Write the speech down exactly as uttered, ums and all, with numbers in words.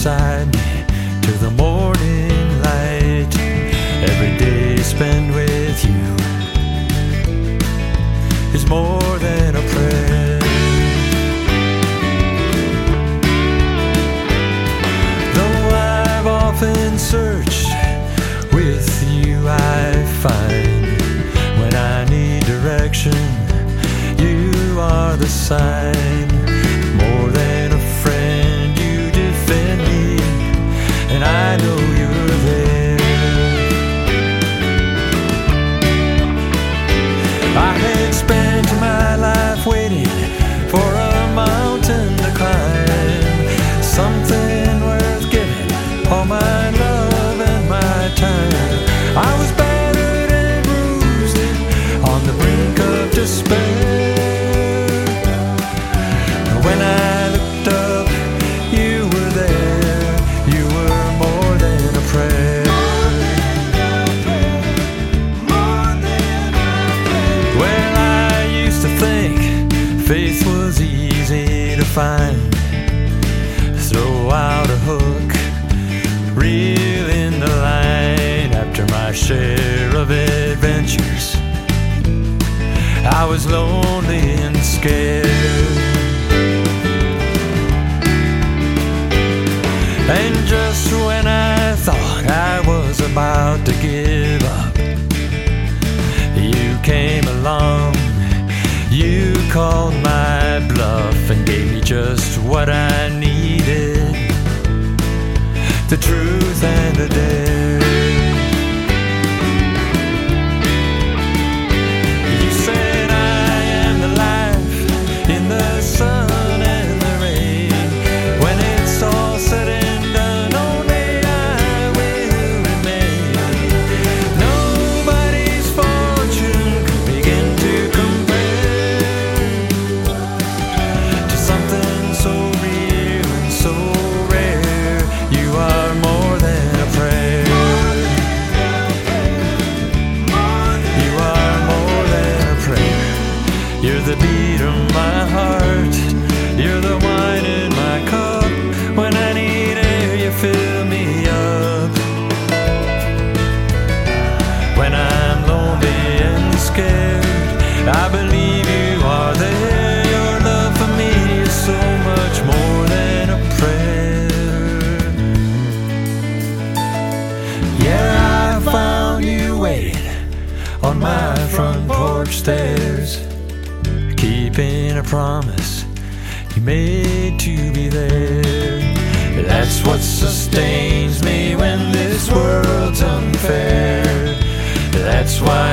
beside me to the morning light. Every day spent with you is more than a prayer. Though I've often searched, with you I find when I need direction, you are the sign. More than a friend, you defend me, and I know you're there. I had spent my life waiting for a mountain to climb, something worth giving all my love and my time. I was battered and bruised on the brink of despair. When I looked up, you were there. You were more than a prayer. Well, I used to think faith was easy to find. Throw out a hook, reel in the line. After my share of adventures, I was lonely and scared. And just when I thought I was about to give up, you came along. You called my bluff and gave me just what I needed, the truth and the dare. You said I am the life in the sun and the rain. When it's all said and you're the beat of my heart, you're the wine in my cup. When I need air, you fill me up. When I'm lonely and scared, I believe you are there. Your love for me is so much more than a prayer. Yeah, I found you waiting on my front porch stairs, keeping a promise you made to be there. That's what sustains me when this world's unfair. That's why